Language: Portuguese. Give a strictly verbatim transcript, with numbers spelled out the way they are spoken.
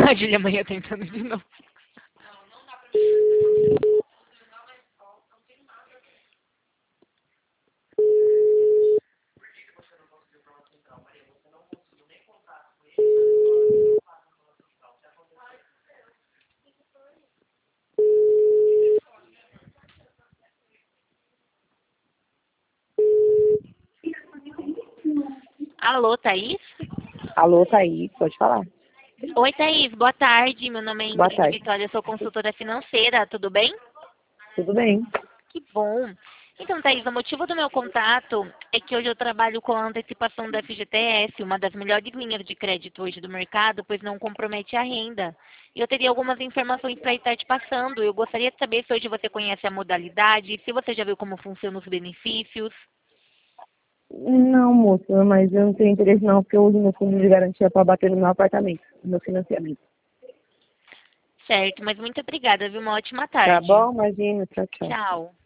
A Júlia amanhã tentando de novo. Alô, Thaís? Alô, Thaís, pode falar. Oi, Thaís, boa tarde. Meu nome é Boa Ingrid tarde. Vitória, eu sou consultora financeira, tudo bem? Tudo bem? Que bom. Então, Thaís, o motivo do meu contato é que hoje eu trabalho com a antecipação da F G T S, uma das melhores linhas de crédito hoje do mercado, pois não compromete a renda. E eu teria algumas informações para estar te passando. Eu gostaria de saber se hoje você conhece a modalidade, se você já viu como funcionam os benefícios. Não, moça, mas eu não tenho interesse não, porque eu uso meu fundo de garantia para bater no meu apartamento, no meu financiamento. Certo, mas muito obrigada, viu? Uma ótima Tá tarde. bom? Imagina, tchau, tchau. Tchau.